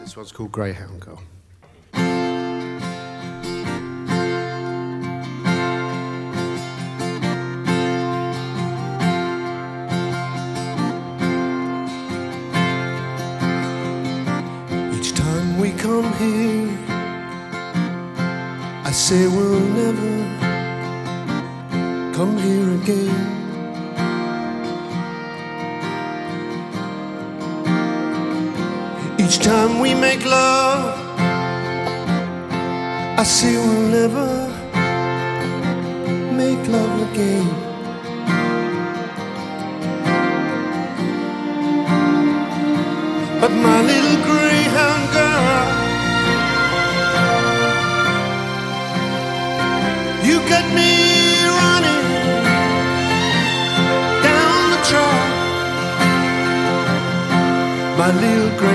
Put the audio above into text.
This one's called Greyhound Girl. Each time we come here, I say we'll never come here again. Each time we make love, I say we'll never make love again. But my little greyhound girl, you got me running down the track. My little greyhound